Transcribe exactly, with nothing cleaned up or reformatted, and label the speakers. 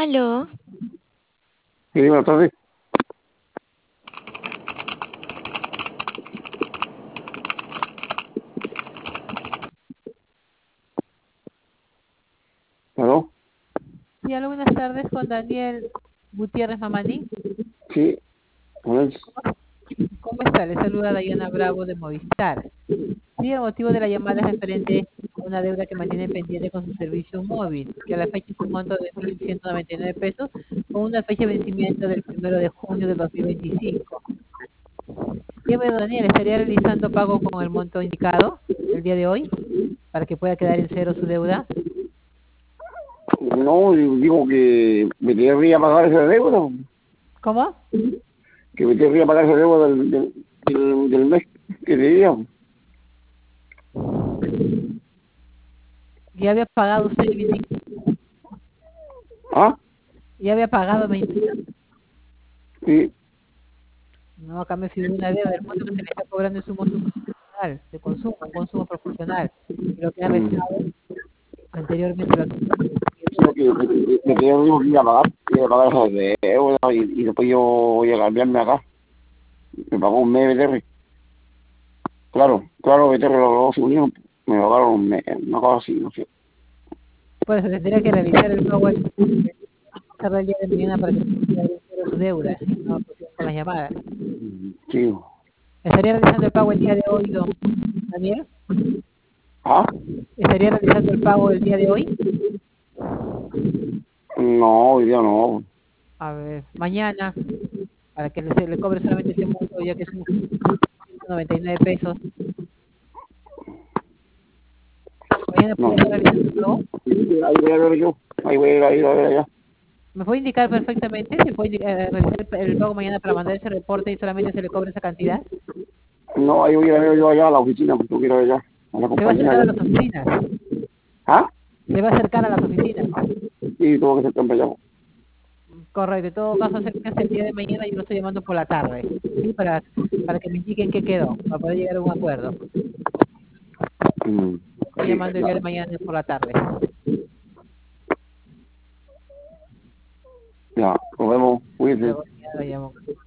Speaker 1: Aló,
Speaker 2: Sí, buenas tardes. ¿Aló?
Speaker 3: Sí, hola, buenas tardes con Daniel Gutiérrez Mamani.
Speaker 2: Sí, con él.
Speaker 3: ¿Cómo está? Le saluda Dayana Bravo de Movistar. Sí, el motivo de la llamada es referente a una deuda que mantiene pendiente con su servicio móvil, que a la fecha es un monto de mil ciento noventa y nueve pesos, con una fecha de vencimiento del primero de junio de dos mil veinticinco. Dígame, Daniel, ¿estaría realizando pago con el monto indicado el día de hoy para que pueda quedar en cero su deuda?
Speaker 2: No, digo que me querría pagar esa deuda,
Speaker 3: ¿Cómo?
Speaker 2: que me querría pagar esa deuda del, del, del, del mes que debía.
Speaker 3: ¿Ya había pagado usted, me indica?
Speaker 2: ¿Ah?
Speaker 3: ¿Ya había pagado, me indica?
Speaker 2: Sí.
Speaker 3: No, acá me figura una deuda. El monto que se le está cobrando es un monto proporcional de consumo, un consumo proporcional. Y lo que ha
Speaker 2: Mm.
Speaker 3: restado anteriormente lo que
Speaker 2: Sino que me, me, me quería digo que iba a pagar, iba a pagar esa deuda y, y después yo voy a cambiarme acá. Me pagó un mes B T R. Claro, claro, B T R los dos se unieron. Me pagaron un mes, una cosa así, no sé.
Speaker 3: pues se tendría que realizar el pago el el día de mañana para que pueda cero su deuda y no procedan con las llamadas.
Speaker 2: Sí.
Speaker 3: ¿Estaría realizando el pago el día de hoy, don Daniel?
Speaker 2: ¿Ah?
Speaker 3: ¿Estaría realizando el pago el día de hoy?
Speaker 2: No, hoy día no.
Speaker 3: A ver, mañana, para que le, se le cobre solamente ese monto, ya que es un ciento noventa y nueve pesos. ¿Mañana
Speaker 2: No.
Speaker 3: puede estar realizando el pago?
Speaker 2: Ahí voy a ver yo. Ahí voy a ir a ir a ver allá.
Speaker 3: ¿Me puede indicar perfectamente si puede indicar- eh, realizar el, el pago mañana para mandar ese reporte y solamente se le cobra esa cantidad?
Speaker 2: No, ahí voy a ver yo allá a la oficina, porque yo quiero ir allá, a la
Speaker 3: Se va a
Speaker 2: compañía
Speaker 3: acercar a
Speaker 2: allá.
Speaker 3: las oficinas.
Speaker 2: ¿Ah?
Speaker 3: Se va a acercar a las oficinas.
Speaker 2: Sí, tengo que ser tan allá.
Speaker 3: Correcto. En todo caso, acérquese el día de mañana. Yo lo estoy llamando por la tarde. ¿Sí? Para, para que me indiquen qué quedó, para poder llegar a un acuerdo.
Speaker 2: Mm,
Speaker 3: Estoy
Speaker 2: sí,
Speaker 3: llamando el
Speaker 2: ya.
Speaker 3: día de mañana por la tarde.
Speaker 2: Ya, nos vemos, cuídense.
Speaker 3: Luego ya lo llamo.